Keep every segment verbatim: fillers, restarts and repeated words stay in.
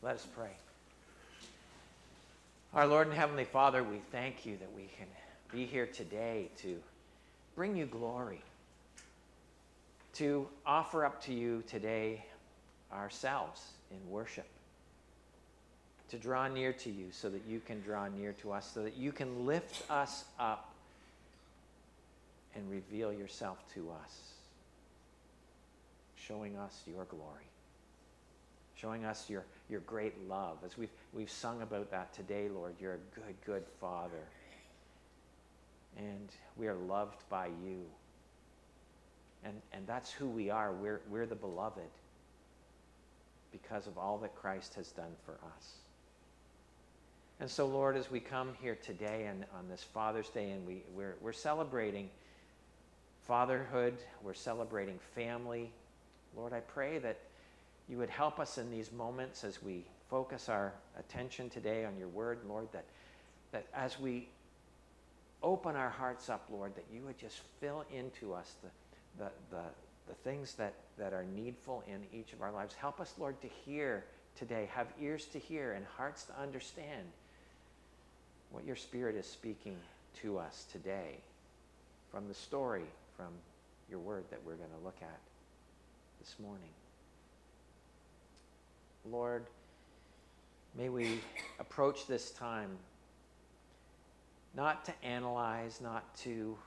Let us pray. Our Lord and Heavenly Father, we thank you that we can be here today to bring you glory, to offer up to you today ourselves in worship, to draw near to you so that you can draw near to us, so that you can lift us up and reveal yourself to us, showing us your glory, showing us your, your great love. As we've, we've sung about that today, Lord, you're a good, good Father. And we are loved by you. And, and that's who we are. We're, we're the beloved because of all that Christ has done for us. And so, Lord, as we come here today and on this Father's Day, and we, we're, we're celebrating fatherhood, we're celebrating family, Lord, I pray that you would help us in these moments as we focus our attention today on your word, Lord, that, that as we open our hearts up, Lord, that you would just fill into us the, the, the, the things that, that are needful in each of our lives. Help us, Lord, to hear today, have ears to hear and hearts to understand what your Spirit is speaking to us today from the story, from your word that we're going to look at this morning. Lord, may we approach this time not to analyze, not to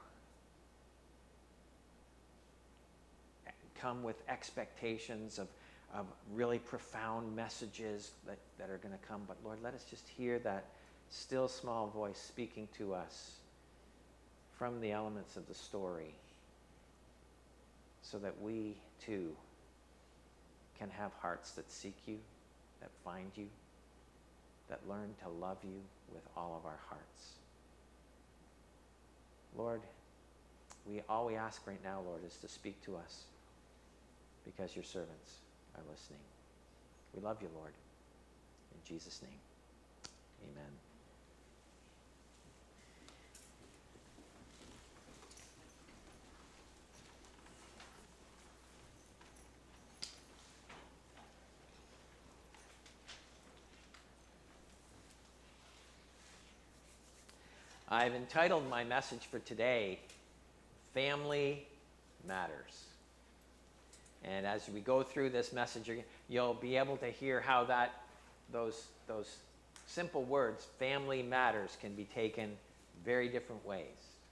come with expectations of, of really profound messages that, that are going to come, but Lord, let us just hear that still small voice speaking to us from the elements of the story so that we too can have hearts that seek you, that find you, that learn to love you with all of our hearts. Lord, we all we ask right now, Lord, is to speak to us because your servants are listening. We love you, Lord. In Jesus' name, amen. I've entitled my message for today, Family Matters. And as we go through this message, you'll be able to hear how that, those, those simple words, family matters, can be taken very different ways.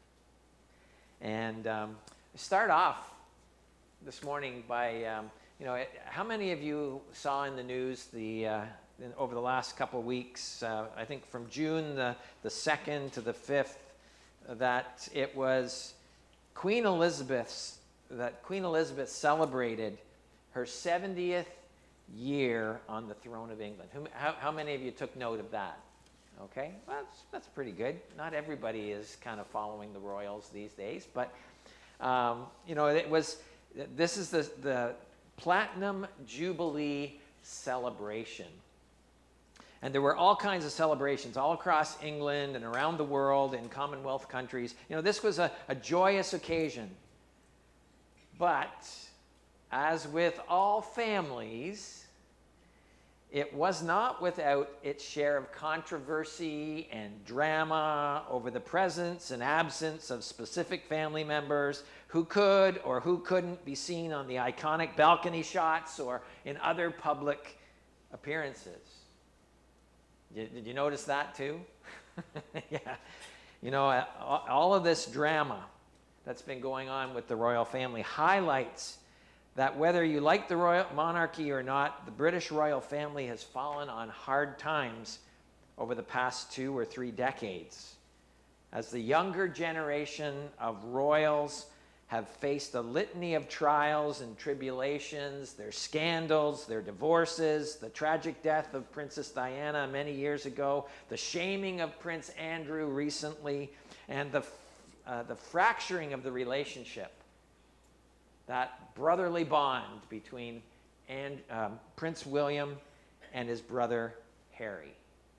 And um, start off this morning by, um, you know, how many of you saw in the news the, uh, in, over the last couple of weeks, uh, I think from June the, the second to the fifth, that it was Queen Elizabeth's, that Queen Elizabeth celebrated her seventieth year on the throne of England. Who, how, how many of you took note of that? Okay, well, that's, that's pretty good. Not everybody is kind of following the royals these days, but, um, you know, it was, this is the, the Platinum Jubilee celebration. And there were all kinds of celebrations all across England and around the world in Commonwealth countries. You know, this was a, a joyous occasion. But as with all families, it was not without its share of controversy and drama over the presence and absence of specific family members who could or who couldn't be seen on the iconic balcony shots or in other public appearances. Did, did you notice that too? Yeah. You know, all of this drama that's been going on with the royal family highlights that whether you like the royal monarchy or not, the British royal family has fallen on hard times over the past two or three decades. As the younger generation of royals have faced a litany of trials and tribulations, their scandals, their divorces, the tragic death of Princess Diana many years ago, the shaming of Prince Andrew recently, and the, uh, the fracturing of the relationship, that brotherly bond between and, um, Prince William and his brother Harry.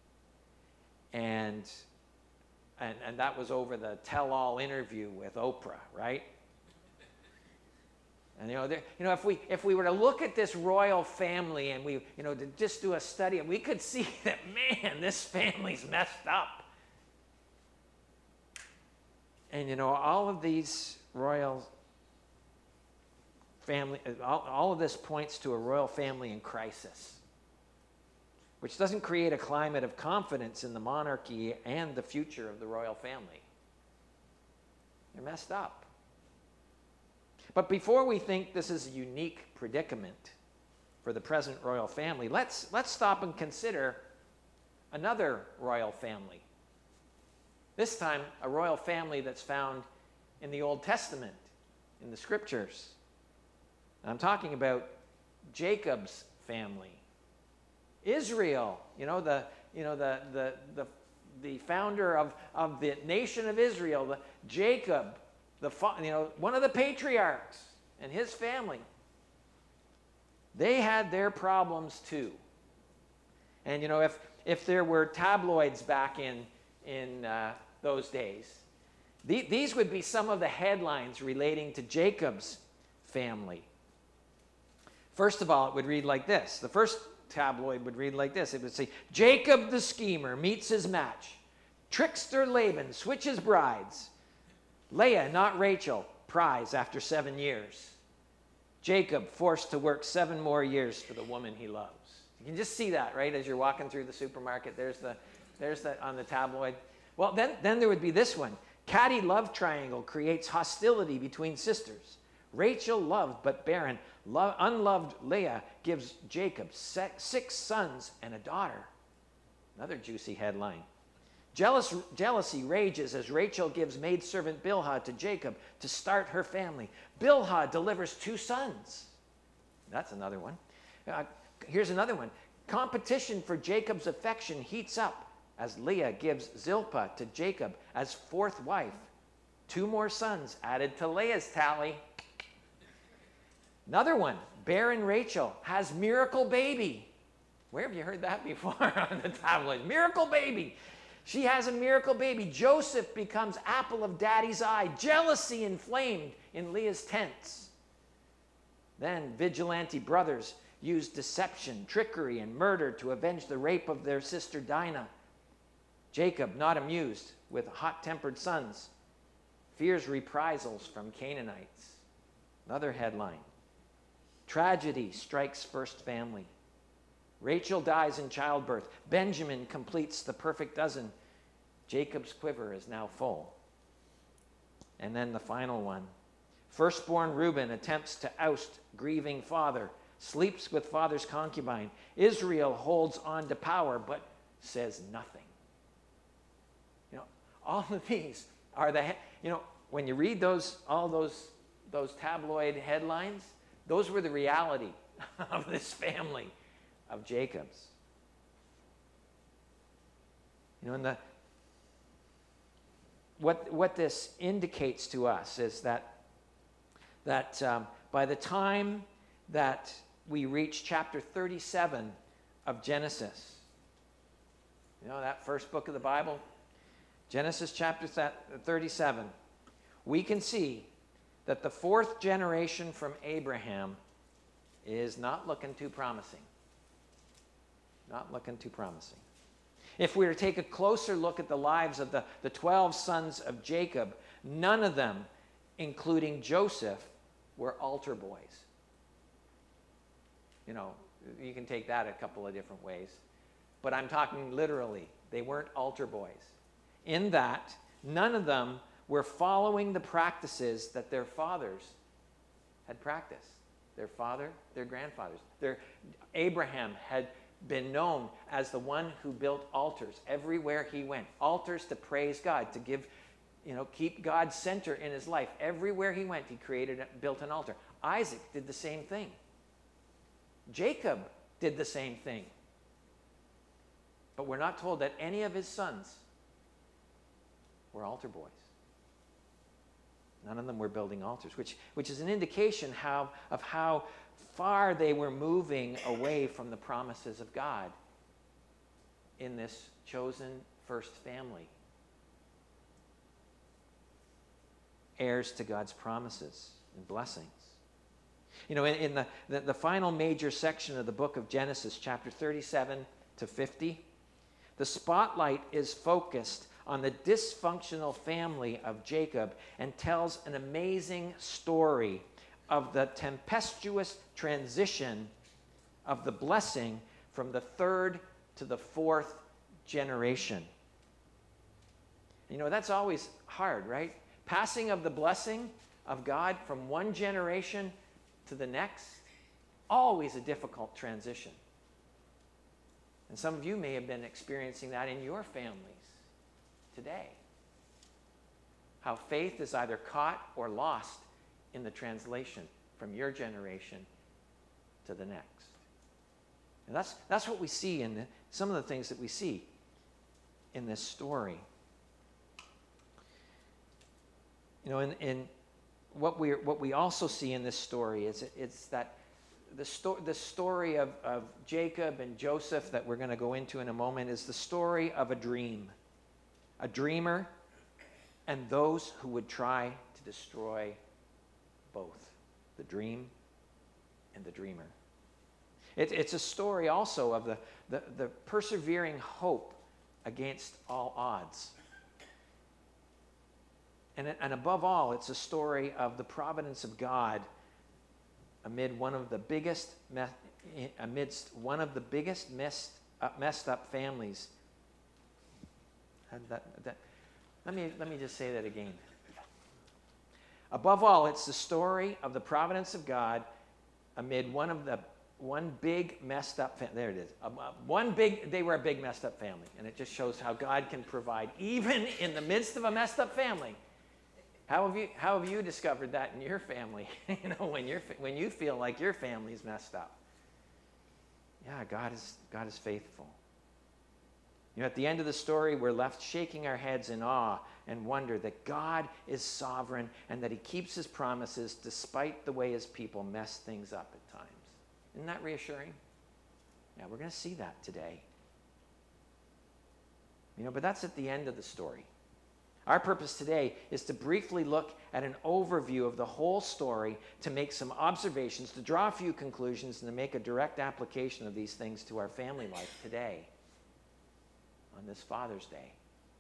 And, and, and that was over the tell-all interview with Oprah, right? And you know, there, you know, if we if we were to look at this royal family and we, you know, to just do a study, we could see that, man, this family's messed up. And you know, all of these royal family, all, all of this points to a royal family in crisis, which doesn't create a climate of confidence in the monarchy and the future of the royal family. They're messed up. But before we think this is a unique predicament for the present royal family, let's, let's stop and consider another royal family. This time, a royal family that's found in the Old Testament, in the Scriptures. And I'm talking about Jacob's family. Israel, you know, the, you know, the, the, the, the founder of, of the nation of Israel, the, Jacob, the, you know, one of the patriarchs and his family. They had their problems too. And, you know, if, if there were tabloids back in, in uh, those days, the, these would be some of the headlines relating to Jacob's family. First of all, it would read like this. The first tabloid would read like this. It would say, Jacob the schemer meets his match. Trickster Laban switches brides. Leah, not Rachel, prize after seven years. Jacob forced to work seven more years for the woman he loves. You can just see that, right, as you're walking through the supermarket. There's the, there's the on the tabloid. Well, then, then there would be this one. Catty love triangle creates hostility between sisters. Rachel loved but barren. Love, unloved Leah gives Jacob six sons and a daughter. Another juicy headline. Jealous, jealousy rages as Rachel gives maidservant Bilhah to Jacob to start her family. Bilhah delivers two sons. That's another one. Uh, here's another one. Competition for Jacob's affection heats up as Leah gives Zilpah to Jacob as fourth wife. Two more sons added to Leah's tally. Another one. Barren Rachel has miracle baby. Where have you heard that before on the tabloid? Miracle baby. She has a miracle baby. Joseph becomes apple of daddy's eye. Jealousy inflamed in Leah's tents. Then vigilante brothers use deception, trickery, and murder to avenge the rape of their sister Dinah. Jacob, not amused with hot-tempered sons, fears reprisals from Canaanites. Another headline. Tragedy strikes first family. Rachel dies in childbirth. Benjamin completes the perfect dozen. Jacob's quiver is now full. And then the final one. Firstborn Reuben attempts to oust grieving father, sleeps with father's concubine. Israel holds on to power but says nothing. You know, all of these are the, you know, when you read those, all those, those tabloid headlines, those were the reality of this family of Jacob's. You know, and the, what, what this indicates to us is that, that um, by the time that we reach chapter thirty-seven of Genesis, you know, that first book of the Bible, Genesis chapter thirty-seven, we can see that the fourth generation from Abraham is not looking too promising. Not looking too promising. If we were to take a closer look at the lives of the, the twelve sons of Jacob, none of them, including Joseph, were altar boys. You know, you can take that a couple of different ways. But I'm talking literally. They weren't altar boys. In that, none of them were following the practices that their fathers had practiced. Their father, their grandfathers. Their, Abraham had been known as the one who built altars everywhere he went. Altars to praise God, to give, you know, keep God center in his life. Everywhere he went, he created, built an altar. Isaac did the same thing. Jacob did the same thing. But we're not told that any of his sons were altar boys. None of them were building altars, which, which is an indication how, of how far they were moving away from the promises of God in this chosen first family. Heirs to God's promises and blessings. You know, in, in the, the, the final major section of the book of Genesis, chapter thirty-seven to fifty, the spotlight is focused on the dysfunctional family of Jacob and tells an amazing story of the tempestuous transition of the blessing from the third to the fourth generation. You know, that's always hard, right? Passing of the blessing of God from one generation to the next, always a difficult transition. And some of you may have been experiencing that in your families today. How faith is either caught or lost in the translation from your generation to the next. And that's, that's what we see in the, some of the things that we see in this story. You know, in, in what we what we also see in this story is it, it's that the, sto- the story of, of Jacob and Joseph that we're going to go into in a moment is the story of a dream. A dreamer and those who would try to destroy both the dream and the dreamer. It, it's a story also of the, the, the persevering hope against all odds. And, and above all, it's a story of the providence of God amid one of the biggest, amidst one of the biggest messed up, messed up families. That, that, let me, let me just say that again. Above all, it's the story of the providence of God amid one of the one big messed up family. There it is. Uh, one big, they were a big messed up family, and it just shows how God can provide even in the midst of a messed up family. How have you how have you discovered that in your family? You know, when you're when you feel like your family's messed up. Yeah, God is God is faithful. You know, at the end of the story, we're left shaking our heads in awe and wonder that God is sovereign and that he keeps his promises despite the way his people mess things up at times. Isn't that reassuring? Yeah, we're going to see that today. You know, but that's at the end of the story. Our purpose today is to briefly look at an overview of the whole story, to make some observations, to draw a few conclusions, and to make a direct application of these things to our family life today, on this Father's Day.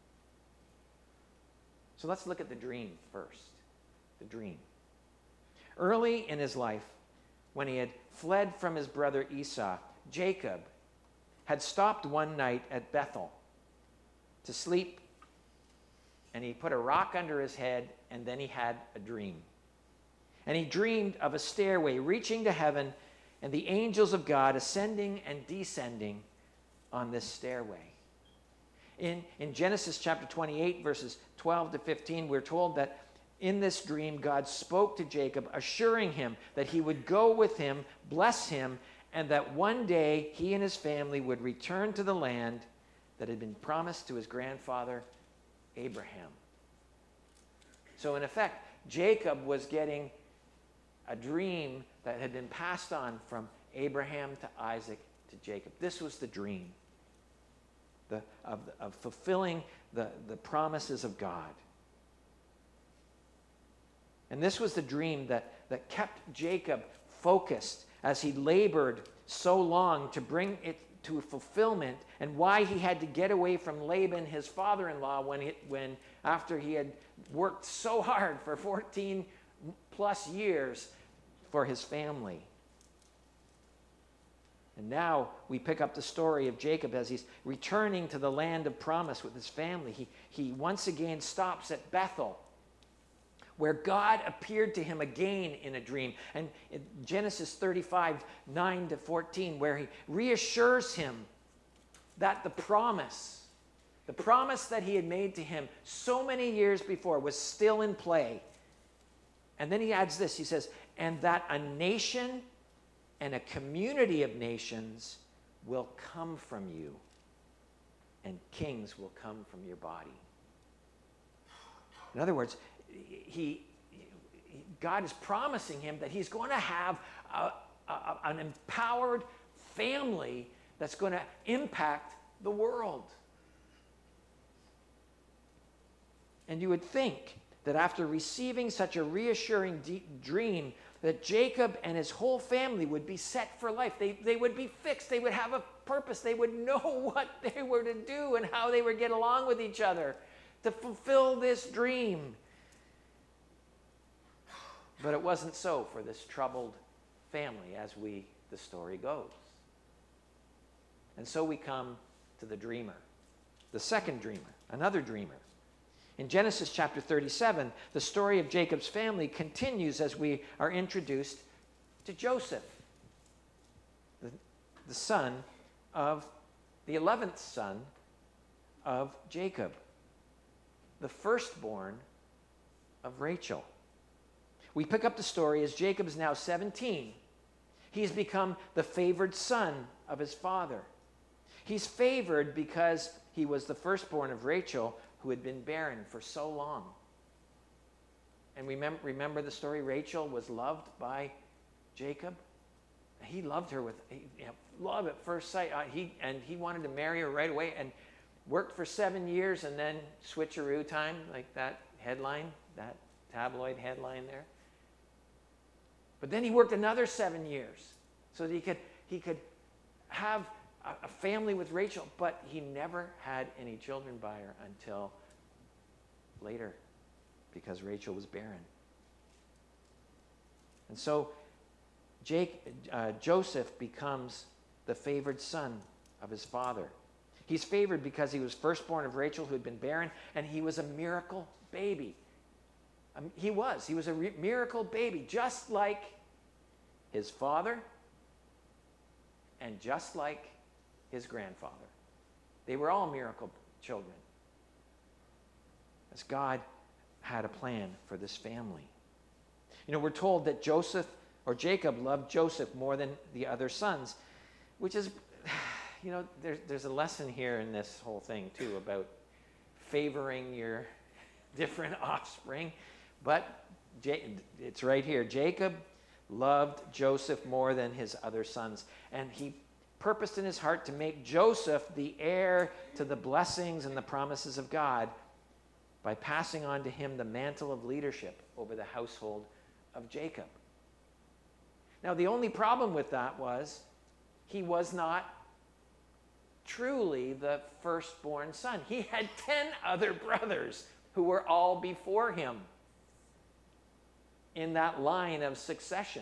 So let's look at the dream first. The dream. Early in his life, when he had fled from his brother Esau, Jacob had stopped one night at Bethel to sleep. And he put a rock under his head, and then he had a dream. And he dreamed of a stairway reaching to heaven, and the angels of God ascending and descending on this stairway. In, in Genesis chapter twenty-eight, verses twelve to fifteen, we're told that in this dream, God spoke to Jacob, assuring him that he would go with him, bless him, and that one day he and his family would return to the land that had been promised to his grandfather Abraham. So in effect, Jacob was getting a dream that had been passed on from Abraham to Isaac to Jacob. This was the dream the, of, of fulfilling the, the promises of God. And this was the dream that, that kept Jacob focused as he labored so long to bring it to fulfillment, and why he had to get away from Laban, his father-in-law, when, he, when after he had worked so hard for fourteen plus years for his family. And now we pick up the story of Jacob as he's returning to the land of promise with his family. He, he once again stops at Bethel, where God appeared to him again in a dream. And in Genesis thirty-five, nine to fourteen, where he reassures him that the promise, the promise that he had made to him so many years before was still in play. And then he adds this, he says, and that a nation and a community of nations will come from you, and kings will come from your body. In other words, He, God is promising him that he's going to have a, a, an empowered family that's going to impact the world. And you would think that after receiving such a reassuring deep dream, that Jacob and his whole family would be set for life. They, they would be fixed. They would have a purpose. They would know what they were to do and how they would get along with each other to fulfill this dream. But it wasn't so for this troubled family, as we the story goes. And so we come to the dreamer, the second dreamer, another dreamer. In Genesis chapter thirty-seven, the story of Jacob's family continues as we are introduced to Joseph, the, the son of the eleventh son of Jacob, the firstborn of Rachel. We pick up the story as Jacob is now seventeen. He's become the favored son of his father. He's favored because he was the firstborn of Rachel, who had been barren for so long. And remember, remember the story? Rachel was loved by Jacob. He loved her with you know, love at first sight. Uh, he, and he wanted to marry her right away and worked for seven years and then switcheroo time, like that headline, that tabloid headline there. But then he worked another seven years so that he could, he could have a, a family with Rachel, but he never had any children by her until later because Rachel was barren. And so Jake, uh, Joseph becomes the favored son of his father. He's favored because he was firstborn of Rachel, who had been barren, and he was a miracle baby. Um, he was. He was a re- miracle baby, just like his father and just like his grandfather. They were all miracle children, as God had a plan for this family. You know, we're told that Joseph, or Jacob, loved Joseph more than the other sons, which is, you know, there's, there's a lesson here in this whole thing, too, about favoring your different offspring. But it's right here. Jacob loved Joseph more than his other sons. And he purposed in his heart to make Joseph the heir to the blessings and the promises of God by passing on to him the mantle of leadership over the household of Jacob. Now, the only problem with that was he was not truly the firstborn son. He had ten other brothers who were all before him in that line of succession.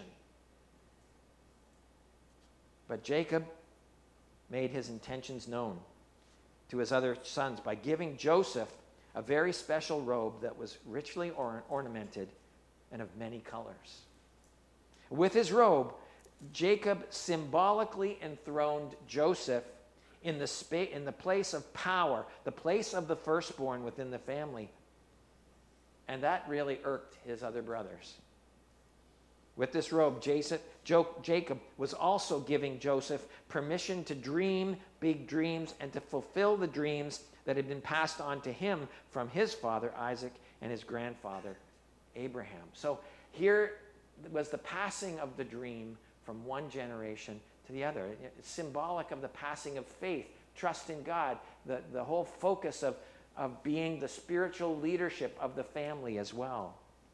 But Jacob made his intentions known to his other sons by giving Joseph a very special robe that was richly or- ornamented and of many colors. With his robe, Jacob symbolically enthroned Joseph in the, spa- in the place of power, the place of the firstborn within the family. And that really irked his other brothers. With this robe, Jason, jo- Jacob was also giving Joseph permission to dream big dreams and to fulfill the dreams that had been passed on to him from his father Isaac and his grandfather Abraham. So here was the passing of the dream from one generation to the other. It's symbolic of the passing of faith, trust in God, the, the whole focus of, of being the spiritual leadership of the family as well.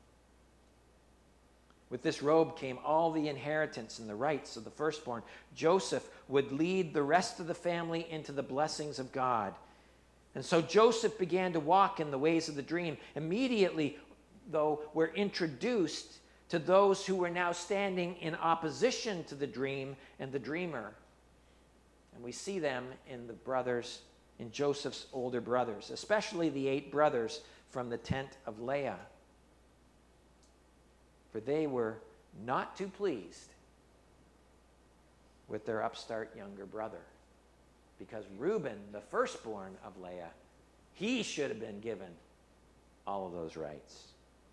With this robe came all the inheritance and the rights of the firstborn. Joseph would lead the rest of the family into the blessings of God. And so Joseph began to walk in the ways of the dream. Immediately, though, we're introduced to those who were now standing in opposition to the dream and the dreamer. And we see them in the brothers, in Joseph's older brothers, especially the eight brothers from the tent of Leah. For they were not too pleased with their upstart younger brother. Because Reuben, the firstborn of Leah, he should have been given all of those rights.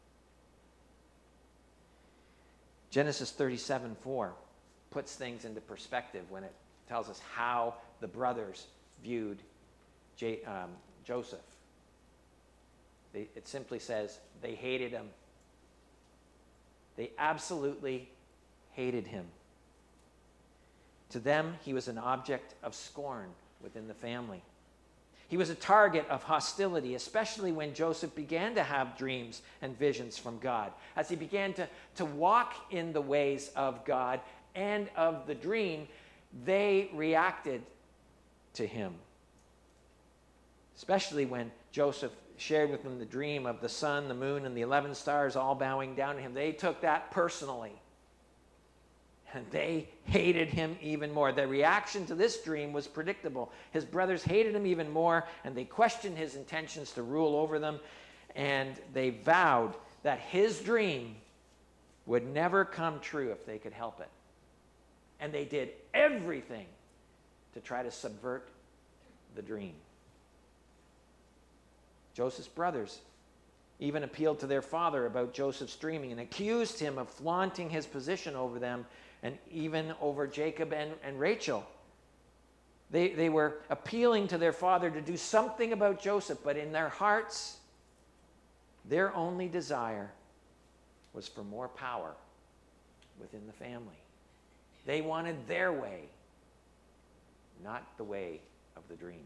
Genesis thirty-seven four puts things into perspective when it tells us how the brothers viewed J, um, Joseph. They, it simply says they hated him. They absolutely hated him. To them, he was an object of scorn within the family. He was a target of hostility, especially when Joseph began to have dreams and visions from God. As he began to, to walk in the ways of God and of the dream, they reacted to him. Especially when Joseph shared with them the dream of the sun, the moon, and the eleven stars all bowing down to him. They took that personally. And they hated him even more. The reaction to this dream was predictable. His brothers hated him even more, and they questioned his intentions to rule over them. And they vowed that his dream would never come true if they could help it. And they did everything to try to subvert the dream. Joseph's brothers even appealed to their father about Joseph's dreaming and accused him of flaunting his position over them, and even over Jacob and, and Rachel. They, they were appealing to their father to do something about Joseph, but in their hearts, their only desire was for more power within the family. They wanted their way, not the way of the dream.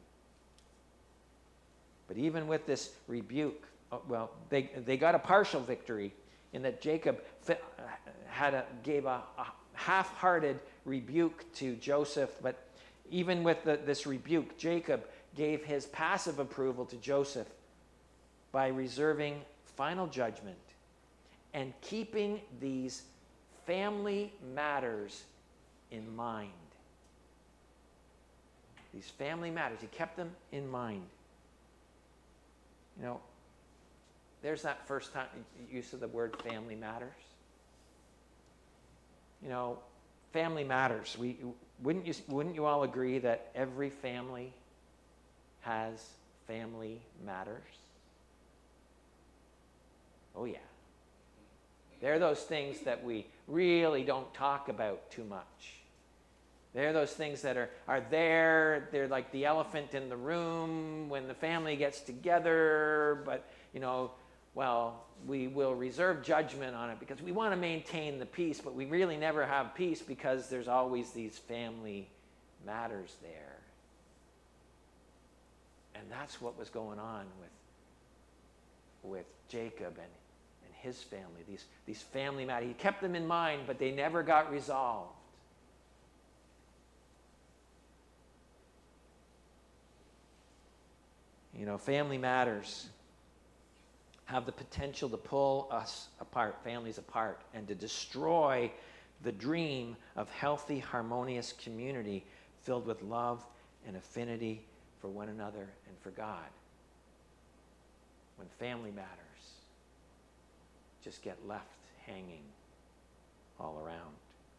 But even with this rebuke, well, they, they got a partial victory in that Jacob had a, gave a, a half-hearted rebuke to Joseph, but even with the, this rebuke, Jacob gave his passive approval to Joseph by reserving final judgment and keeping these family matters in mind. These family matters, he kept them in mind. You know, there's that first time use of the word family matters. You know, family matters. We, wouldn't you, wouldn't you all agree that every family has family matters? Oh, yeah. They're those things that we really don't talk about too much. They're those things that are, are there. They're like the elephant in the room when the family gets together. But, you know, well, we will reserve judgment on it because we want to maintain the peace, but we really never have peace because there's always these family matters there. And that's what was going on with, with Jacob and, and his family, these, these family matters. He kept them in mind, but they never got resolved. You know, family matters have the potential to pull us apart, families apart, and to destroy the dream of healthy, harmonious community filled with love and affinity for one another and for God. When family matters just get left hanging all around.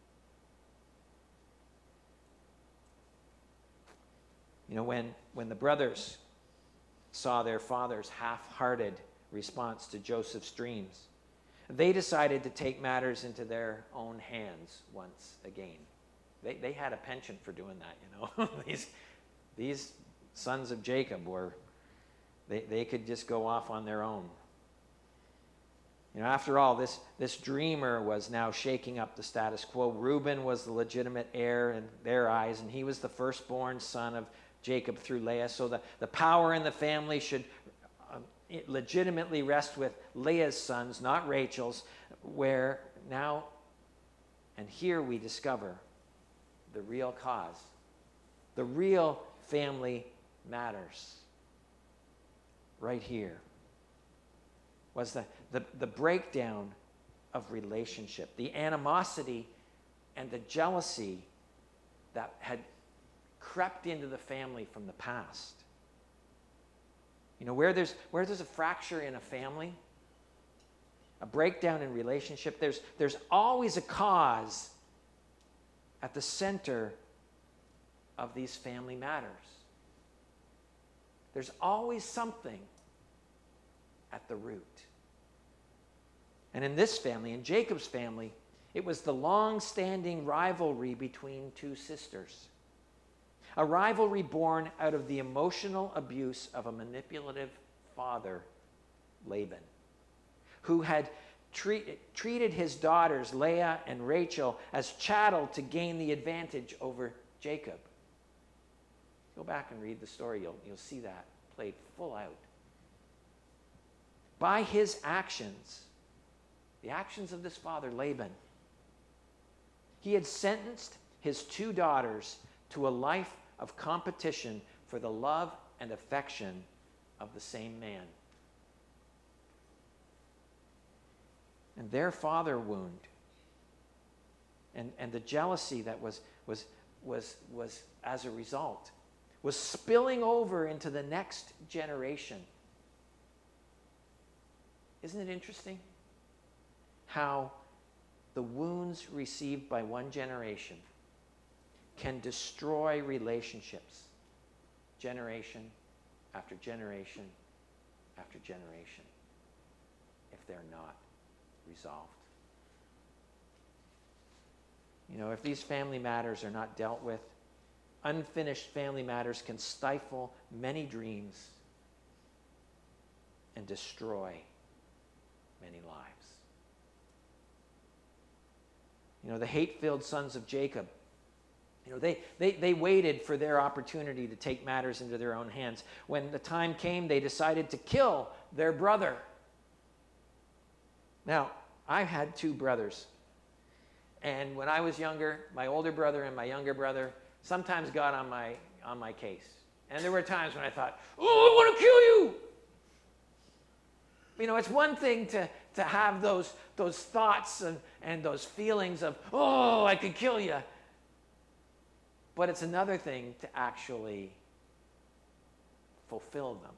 You know, when, when the brothers saw their father's half-hearted response to Joseph's dreams, they decided to take matters into their own hands once again. They, they had a penchant for doing that, you know. these, these sons of Jacob were, they, they could just go off on their own. You know, after all, this, this dreamer was now shaking up the status quo. Reuben was the legitimate heir in their eyes, and he was the firstborn son of Jacob through Leah. So the, the power in the family should um, legitimately rest with Leah's sons, not Rachel's, where now, and here we discover the real cause. The real family matters. Right here was the, the, the breakdown of relationship, the animosity and the jealousy that had crept into the family from the past. You know, where there's, where there's a fracture in a family, a breakdown in relationship, there's, there's always a cause at the center of these family matters. There's always something at the root. And in this family, in Jacob's family, it was the long-standing rivalry between two sisters. A rivalry born out of the emotional abuse of a manipulative father, Laban, who had treat, treated his daughters, Leah and Rachel, as chattel to gain the advantage over Jacob. Go back and read the story. You'll, you'll see that. played full out. By his actions, the actions of this father, Laban, he had sentenced his two daughters to a life of competition for the love and affection of the same man. And their father wound and, and the jealousy that was, was, was, was as a result was spilling over into the next generation. Isn't it interesting how the wounds received by one generation can destroy relationships generation after generation after generation if they're not resolved? You know, if these family matters are not dealt with, unfinished family matters can stifle many dreams and destroy many lives. You know, the hate-filled sons of Jacob, you know, they, they, they waited for their opportunity to take matters into their own hands. When the time came, they decided to kill their brother. Now, I've had two brothers. And when I was younger, my older brother and my younger brother sometimes got on my, on my case. And there were times when I thought, oh, I want to kill you. You know, it's one thing to, to have those, those thoughts and, and those feelings of, oh, I could kill you. But it's another thing to actually fulfill them.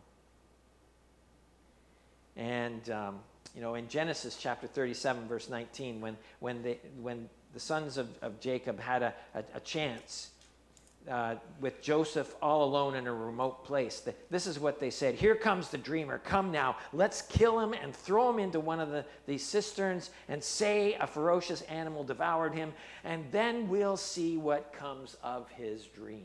And, um, you know, in Genesis chapter thirty-seven, verse nineteen, when, when, they, when the sons of, of Jacob had a, a, a chance uh, with Joseph all alone in a remote place, the, this is what they said. Here comes the dreamer. Come now, let's kill him and throw him into one of the, these cisterns and say a ferocious animal devoured him, and then we'll see what comes of his dreams.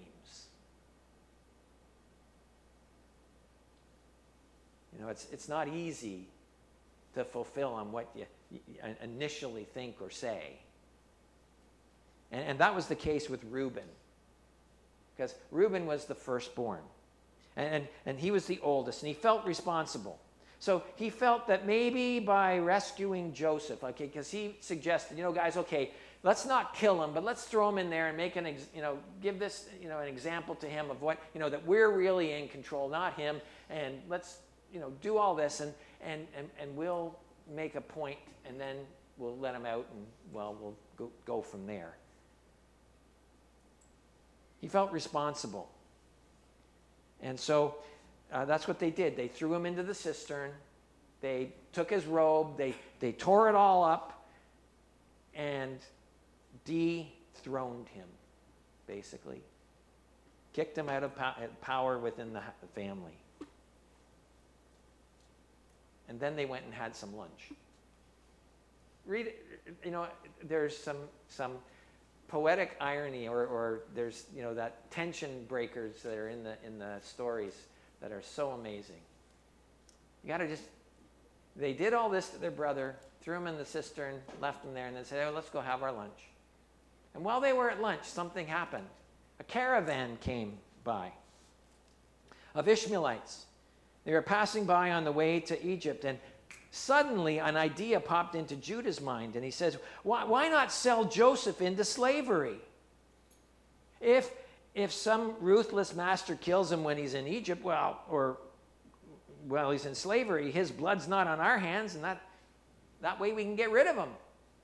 You know, it's, it's not easy to fulfill on what you, you initially think or say. And, and that was the case with Reuben. Because Reuben was the firstborn. And, and, and he was the oldest, and he felt responsible. So he felt that maybe by rescuing Joseph, okay, because he suggested, you know, guys, okay, let's not kill him, but let's throw him in there and make an, ex, you know, give this, you know, an example to him of what, you know, that we're really in control, not him, and let's, you know, do all this, and, and, and, and we'll make a point, and then we'll let him out, and, well, we'll go, go from there. He felt responsible. And so uh, that's what they did. They threw him into the cistern. They took his robe. They, they tore it all up and dethroned him, basically. Kicked him out of po- power within the family. And then they went and had some lunch. Read, you know, there's some some poetic irony, or, or there's, you know, that tension breakers that are in the in the stories that are so amazing. You got to just, they did all this to their brother, threw him in the cistern, left him there, and then said, oh, let's go have our lunch. And while they were at lunch, something happened. A caravan came by of Ishmaelites. They were passing by on the way to Egypt, and suddenly an idea popped into Judah's mind, and he says, why, why not sell Joseph into slavery? If, if some ruthless master kills him when he's in Egypt, well, or while he's in slavery, his blood's not on our hands, and that, that way we can get rid of him.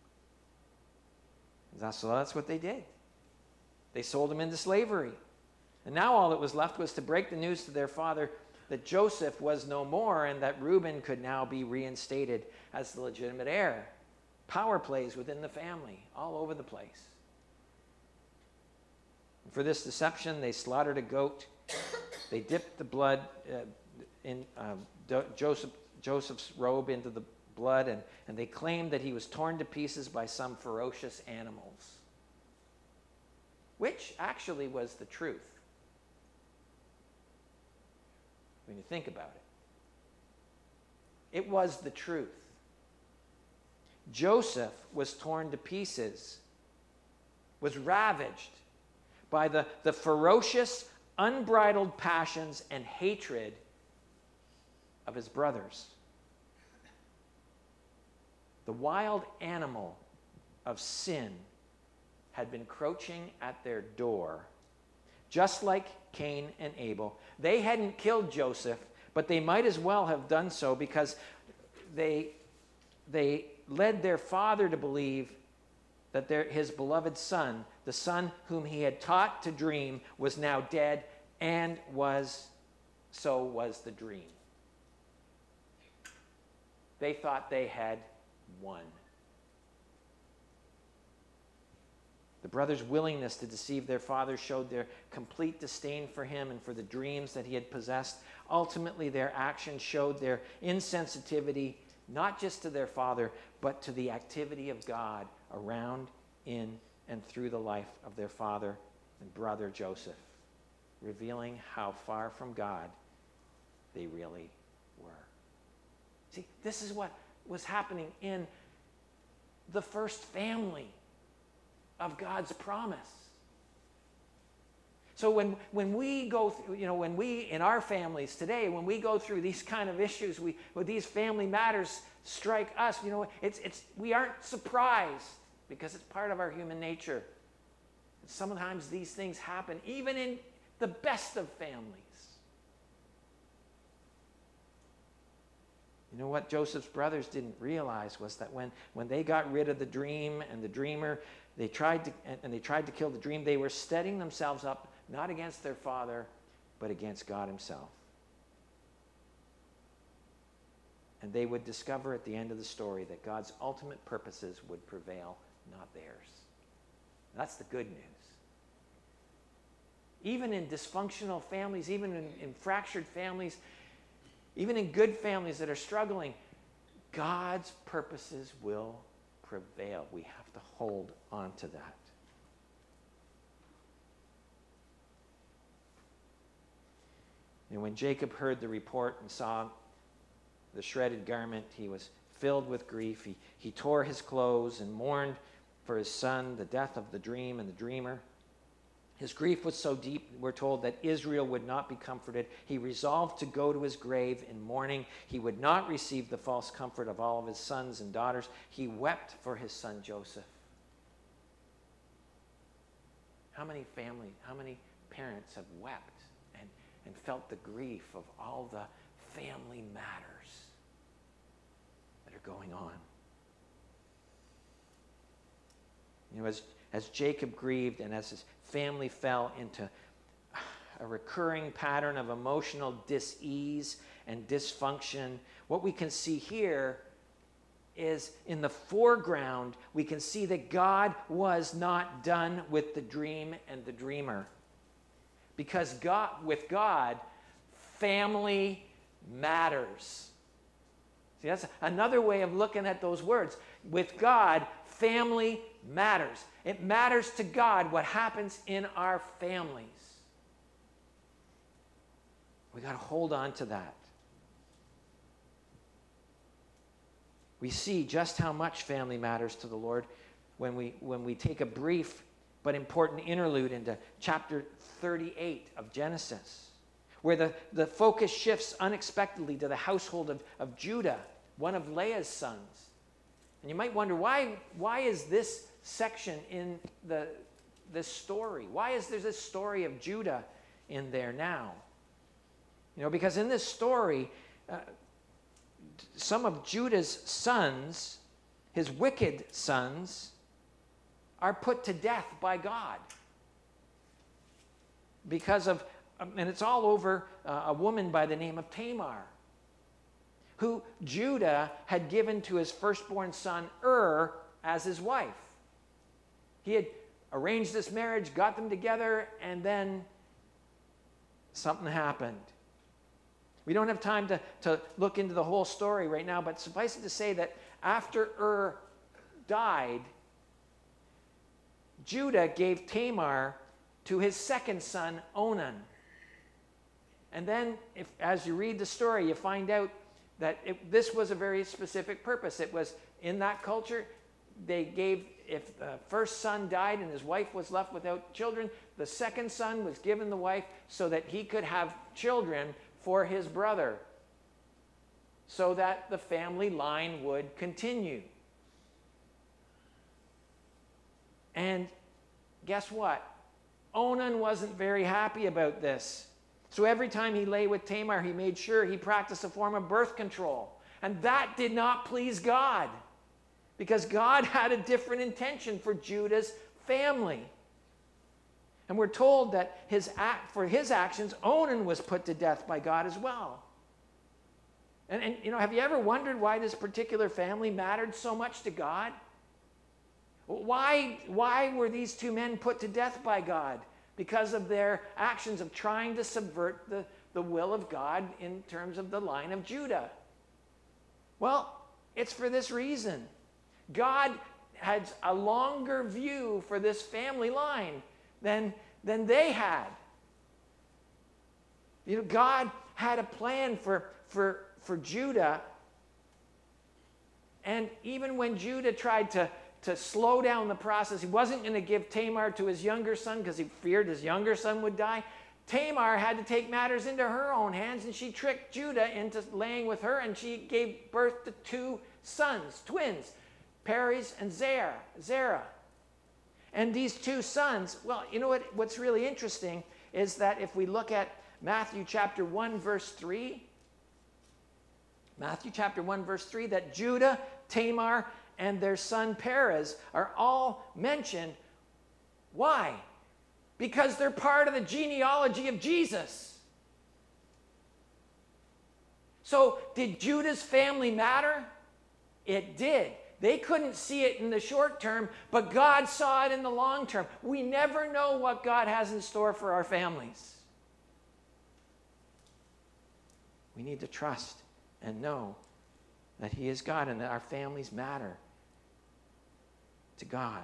That's, so that's what they did. They sold him into slavery. And now all that was left was to break the news to their father that Joseph was no more, and that Reuben could now be reinstated as the legitimate heir. Power plays within the family, all over the place. And for this deception, they slaughtered a goat. They dipped the blood uh, in uh, Joseph, Joseph's robe into the blood, and, and they claimed that he was torn to pieces by some ferocious animals, which actually was the truth. When you think about it, it was the truth. Joseph was torn to pieces, was ravaged by the, the ferocious, unbridled passions and hatred of his brothers. The wild animal of sin had been crouching at their door, just like Cain and Abel. They hadn't killed Joseph, but they might as well have done so because they, they led their father to believe that their, his beloved son, the son whom he had taught to dream, was now dead, and was so was the dream. They thought they had won. The brothers' willingness to deceive their father showed their complete disdain for him and for the dreams that he had possessed. Ultimately, their actions showed their insensitivity, not just to their father, but to the activity of God around, in, and through the life of their father and brother Joseph, revealing how far from God they really were. See, this is what was happening in the first family of God's promise. So when, when we go through, you know, when we, in our families today, when we go through these kind of issues, we, when these family matters strike us, you know, it's, it's, we aren't surprised because it's part of our human nature. And sometimes these things happen even in the best of families. You know what Joseph's brothers didn't realize was that when, when they got rid of the dream and the dreamer, they tried to, and they tried to kill the dream, they were setting themselves up not against their father, but against God himself. And they would discover at the end of the story that God's ultimate purposes would prevail, not theirs. That's the good news. Even in dysfunctional families, even in, in fractured families, even in good families that are struggling, God's purposes will prevail. We have to hold on to that. And when Jacob heard the report and saw the shredded garment, he was filled with grief. He, he tore his clothes and mourned for his son, the death of the dream and the dreamer. His grief was so deep, we're told, that Israel would not be comforted. He resolved to go to his grave in mourning. He would not receive the false comfort of all of his sons and daughters. He wept for his son Joseph. How many families, how many parents have wept and, and felt the grief of all the family matters that are going on? You know, as, as Jacob grieved and as his family fell into a recurring pattern of emotional dis-ease and dysfunction, what we can see here is in the foreground, we can see that God was not done with the dream and the dreamer. Because God, with God, family matters. See, that's another way of looking at those words. With God, family matters. It matters to God what happens in our families. We got to hold on to that. We see just how much family matters to the Lord when we, when we take a brief but important interlude into chapter thirty-eight of Genesis, where the, the focus shifts unexpectedly to the household of, of Judah, one of Leah's sons. And you might wonder, why, why is this section in the, this story? Why is there this story of Judah in there now? You know, because in this story, uh, some of Judah's sons, his wicked sons, are put to death by God. Because of, and it's all over uh, a woman by the name of Tamar, who Judah had given to his firstborn son Ur as his wife. He had arranged this marriage, got them together, and then something happened. We don't have time to, to look into the whole story right now, but suffice it to say that after Ur died, Judah gave Tamar to his second son, Onan. And then, if, as you read the story, you find out that it, this was a very specific purpose. It was, in that culture, they gave, if the first son died and his wife was left without children, the second son was given the wife so that he could have children for his brother. so that the family line would continue. And guess what? Onan wasn't very happy about this. So every time he lay with Tamar, he made sure he practiced a form of birth control. And that did not please God, because God had a different intention for Judah's family. And we're told that his act, for his actions, Onan was put to death by God as well. And, and, you know, have you ever wondered why this particular family mattered so much to God? Why, why were these two men put to death by God? Because of their actions of trying to subvert the, the will of God in terms of the line of Judah. Well, it's for this reason. God has a longer view for this family line than, than they had. You know, God had a plan for, for, for Judah. And even when Judah tried to, to slow down the process, he wasn't going to give Tamar to his younger son because he feared his younger son would die. Tamar had to take matters into her own hands, and she tricked Judah into laying with her, and she gave birth to two sons, twins, Perez and Zerah. Zerah. And these two sons, well, you know what, what's really interesting is that if we look at Matthew chapter one, verse three, Matthew chapter one, verse three, that Judah, Tamar, and their son Perez are all mentioned. Why? Because they're part of the genealogy of Jesus. So did Judah's family matter? It did. They couldn't see it in the short term, but God saw it in the long term. We never know what God has in store for our families. We need to trust and know that He is God and that our families matter to God.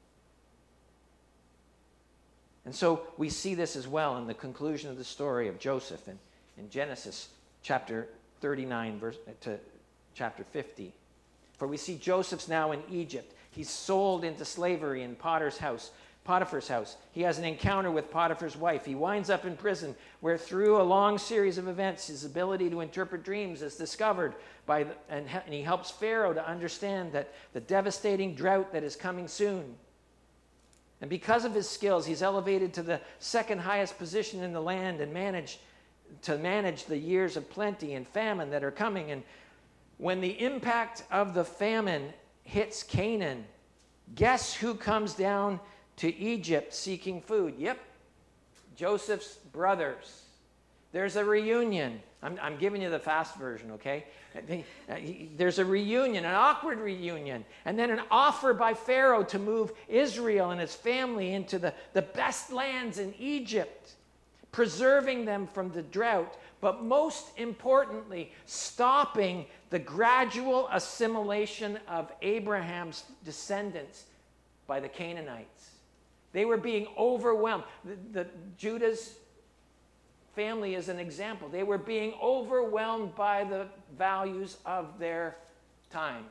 And so we see this as well in the conclusion of the story of Joseph in, in Genesis chapter thirty-nine verse, to chapter fifty. For we see Joseph's now in Egypt. He's sold into slavery in Potiphar's house. Potiphar's house. He has an encounter with Potiphar's wife. He winds up in prison, where through a long series of events, his ability to interpret dreams is discovered by, the, and, and he helps Pharaoh to understand that the devastating drought that is coming soon. And because of his skills, he's elevated to the second highest position in the land and manage to manage the years of plenty and famine that are coming. And when the impact of the famine hits Canaan, guess who comes down to Egypt seeking food? Yep, Joseph's brothers. There's a reunion. I'm, I'm giving you the fast version, okay? There's a reunion, an awkward reunion, and then an offer by Pharaoh to move Israel and his family into the, the best lands in Egypt, preserving them from the drought, but most importantly, stopping the gradual assimilation of Abraham's descendants by the Canaanites. They were being overwhelmed. The, the Judah's family is an example. They were being overwhelmed by the values of their times,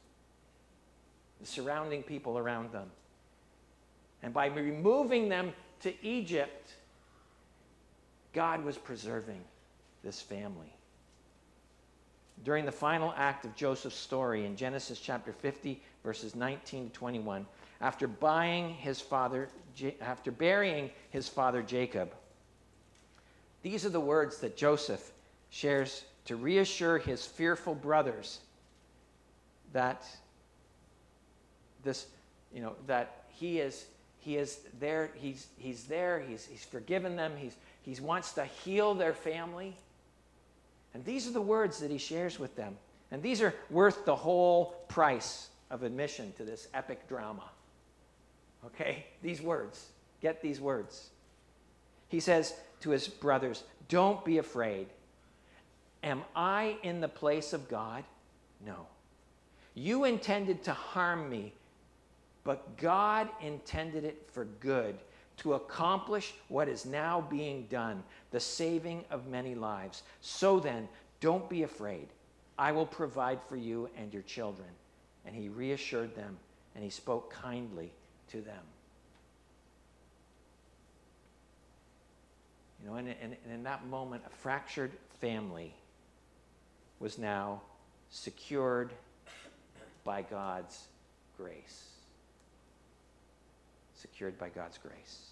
the surrounding people around them. And by removing them to Egypt, God was preserving this family. During the final act of Joseph's story in Genesis chapter fifty, verses nineteen to twenty-one, after buying his father, after burying his father Jacob, these are the words that Joseph shares to reassure his fearful brothers that this, you know, that he is he is there. He's he's there. He's he's forgiven them. He's he wants to heal their family. And these are the words that he shares with them. And these are worth the whole price of admission to this epic drama. Okay? These words. Get these words. He says to his brothers, "Don't be afraid. Am I in the place of God? No. You intended to harm me, but God intended it for good, to accomplish what is now being done, the saving of many lives. So then, don't be afraid. I will provide for you and your children." And he reassured them, and he spoke kindly to them. You know, and, and, and in that moment, a fractured family was now secured by God's grace. Secured by God's grace.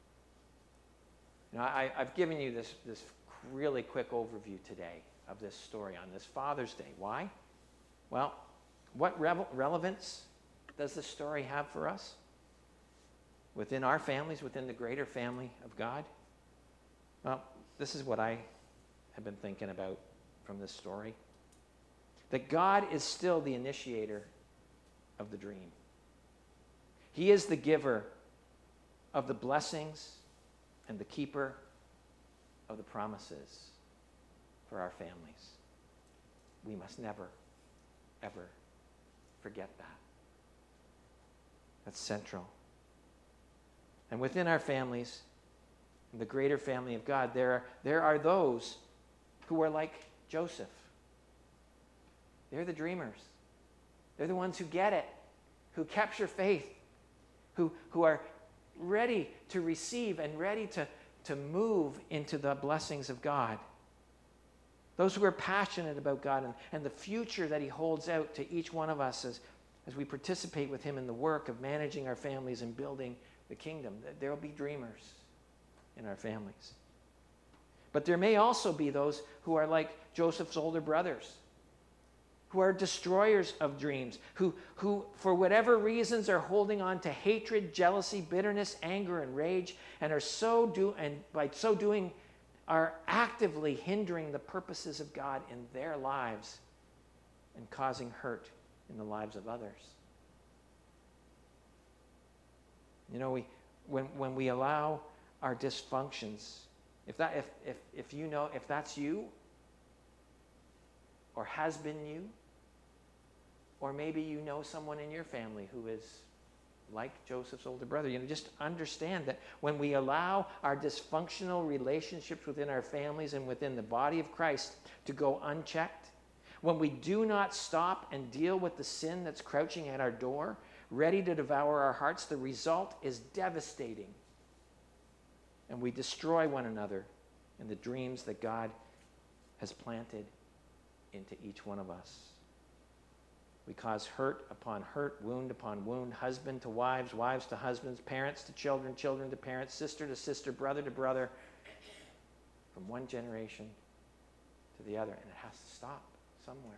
Now, I, I've given you this, this really quick overview today of this story on this Father's Day. Why? Well, what revel- relevance does this story have for us? Within our families, within the greater family of God? Well, this is what I have been thinking about from this story. That God is still the initiator of the dream. He is the giver of the blessings and the keeper of the promises for our families. We must never, ever forget that. That's central. And within our families, in the greater family of God, there are, there are those who are like Joseph. They're the dreamers. They're the ones who get it, who capture faith, who, who are ready to receive and ready to, to move into the blessings of God. Those who are passionate about God and, and the future that he holds out to each one of us as, as we participate with him in the work of managing our families and building the kingdom. There will be dreamers in our families. But there may also be those who are like Joseph's older brothers, who are destroyers of dreams, who, who for whatever reasons are holding on to hatred, jealousy, bitterness, anger, and rage, and are so do and by so doing are actively hindering the purposes of God in their lives and causing hurt in the lives of others. You know, we when when we allow our dysfunctions, if that if if if you know if that's you, or has been you, or maybe you know someone in your family who is like Joseph's older brother, you know, just understand that when we allow our dysfunctional relationships within our families and within the body of Christ to go unchecked, when we do not stop and deal with the sin that's crouching at our door, ready to devour our hearts, the result is devastating. And we destroy one another and the dreams that God has planted into each one of us. We cause hurt upon hurt, wound upon wound, husband to wives, wives to husbands, parents to children, children to parents, sister to sister, brother to brother, from one generation to the other. And it has to stop somewhere.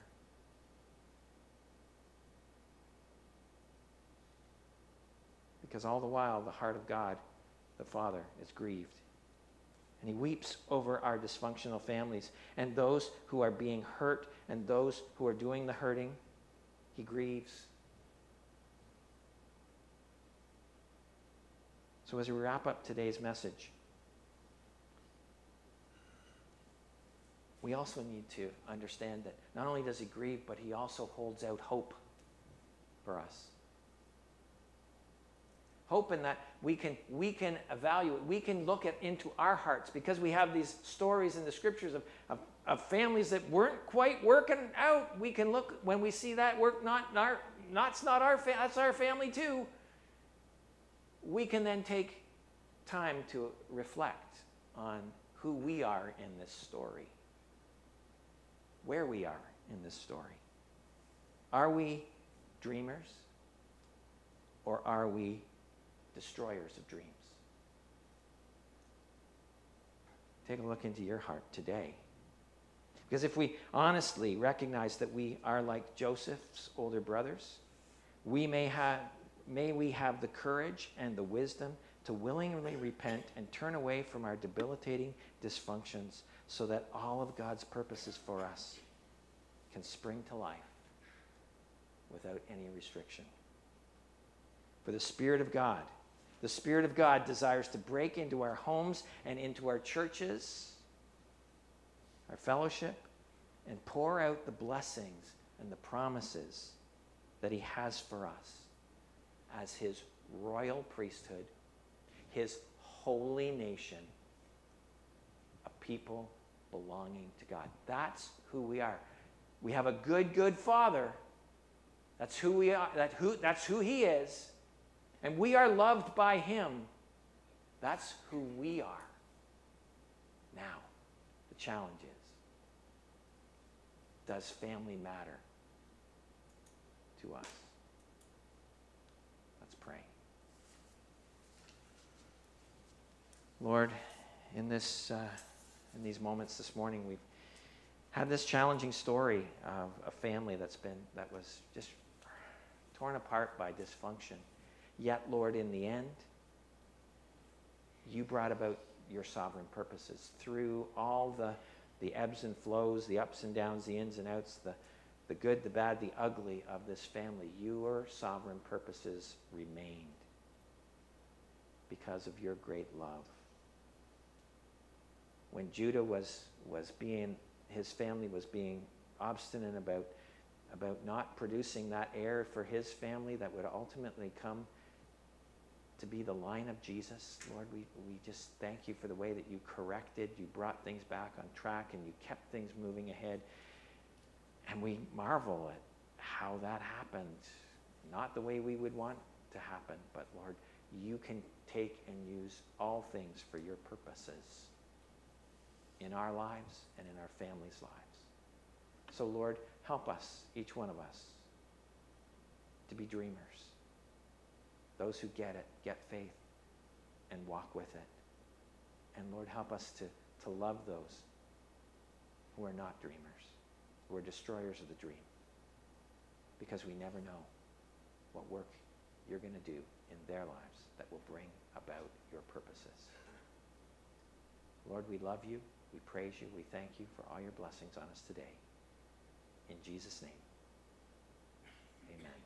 Because all the while, the heart of God, the Father, is grieved. And he weeps over our dysfunctional families and those who are being hurt and those who are doing the hurting. He grieves. So as we wrap up today's message, we also need to understand that not only does he grieve, but he also holds out hope for us. Hope in that we can, we can evaluate, we can look at into our hearts, because we have these stories in the scriptures of, of, of families that weren't quite working out. We can look, when we see that work, not, not, not, not our, fa- that's our family too. We can then take time to reflect on who we are in this story, where we are in this story. Are we dreamers, or are we destroyers of dreams? Take a look into your heart today. Because if we honestly recognize that we are like Joseph's older brothers, we may have, may we have the courage and the wisdom to willingly repent and turn away from our debilitating dysfunctions so that all of God's purposes for us can spring to life without any restriction. For the Spirit of God, the Spirit of God desires to break into our homes and into our churches, our fellowship, and pour out the blessings and the promises that he has for us as his royal priesthood, his holy nation, a people belonging to God. That's who we are. We have a good, good Father. That's who we are. That who, that's who he is. And we are loved by him. That's who we are. Now, the challenge is, does family matter to us? Let's pray. Lord, in this, uh, in these moments this morning, we've had this challenging story of a family that's been, that was just torn apart by dysfunction. Yet, Lord, in the end, you brought about your sovereign purposes through all the, the ebbs and flows, the ups and downs, the ins and outs, the, the good, the bad, the ugly of this family. Your sovereign purposes remained because of your great love. When Judah was, was being, his family was being obstinate about, about not producing that heir for his family that would ultimately come to be the line of Jesus, Lord, we, we just thank you for the way that you corrected, you brought things back on track, and you kept things moving ahead. And we marvel at how that happened. Not the way we would want to happen, but Lord, you can take and use all things for your purposes in our lives and in our families' lives. So Lord, help us, each one of us, to be dreamers. Those who get it, get faith, and walk with it. And Lord, help us to, to love those who are not dreamers, who are destroyers of the dream. Because we never know what work you're going to do in their lives that will bring about your purposes. Lord, we love you, we praise you, we thank you for all your blessings on us today. In Jesus' name, amen.